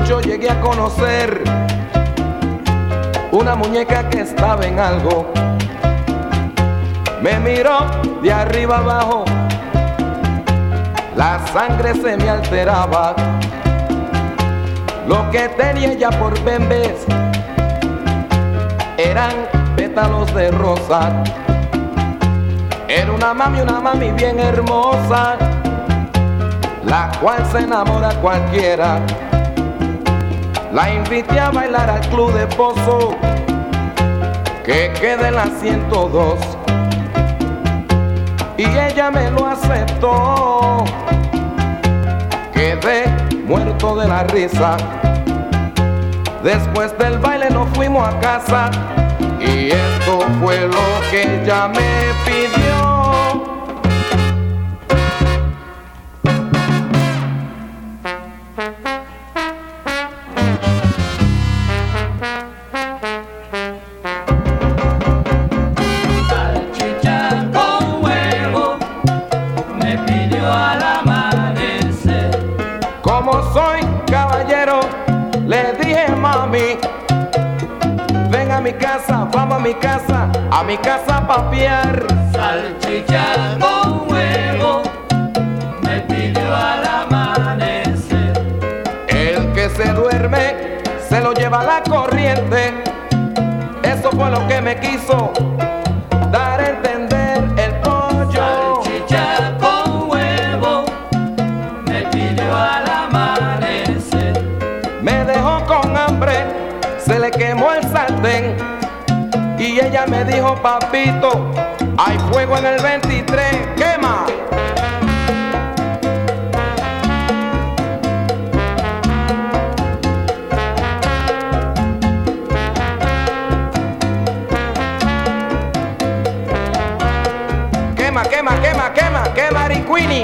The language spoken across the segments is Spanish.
muchacho llegué a conocer una muñeca que estaba en algo. Me miró de arriba abajo, la sangre se me alteraba. Lo que tenía ella por bembes eran pétalos de rosa. Era una mami bien hermosa, la cual se enamora cualquiera. La invité a bailar al club de Pozo, que queda en la 102, y ella me lo aceptó. Quedé muerto de la risa. Después del baile nos fuimos a casa, y esto fue lo que ella me pidió. Soy caballero, le dije mami, ven a mi casa, vamos a mi casa a papiar. Salchicha con huevo, me pidió al amanecer. El que se duerme, se lo lleva la corriente. Eso fue lo que me quiso dar a entender el pollo. Salchicha con huevo, me pidió al amanecer. Me dejó con hambre, se le quemó el sartén, y ella me dijo, papito, hay fuego en el 23, quema. Quema, quema, quema, quema, quema, Riquini.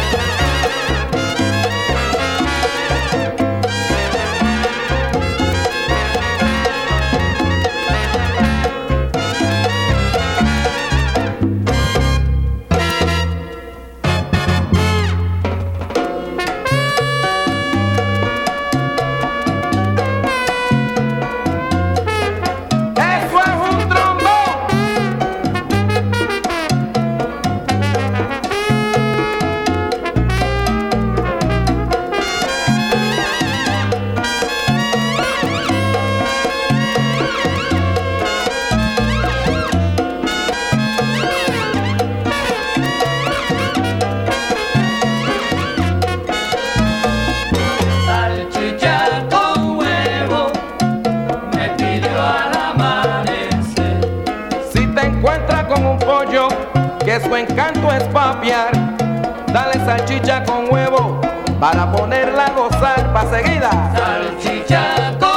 Que su encanto es papiar, dale salchicha con huevo para ponerla a gozar pa' seguida. Salchicha con